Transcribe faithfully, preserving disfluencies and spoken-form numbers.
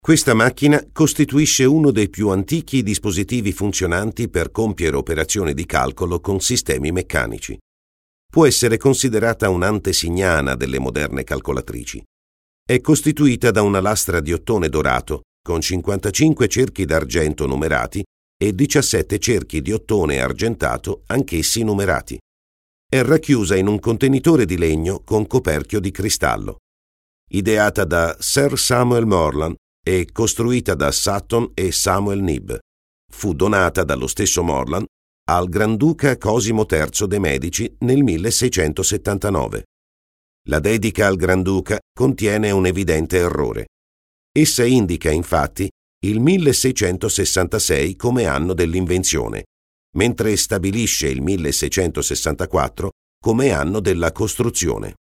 Questa macchina costituisce uno dei più antichi dispositivi funzionanti per compiere operazioni di calcolo con sistemi meccanici. Può essere considerata un'antesignana delle moderne calcolatrici. È costituita da una lastra di ottone dorato con cinquantacinque cerchi d'argento numerati e diciassette cerchi di ottone argentato, anch'essi numerati. È racchiusa in un contenitore di legno con coperchio di cristallo. Ideata da Sir Samuel Morland e costruita da Sutton e Samuel Knibb, fu donata dallo stesso Morland al Granduca Cosimo terzo de' Medici nel milleseicentosettantanove. La dedica al Granduca contiene un evidente errore. Essa indica infatti il milleseicentosessantasei come anno dell'invenzione, mentre stabilisce il milleseicentosessantaquattro come anno della costruzione.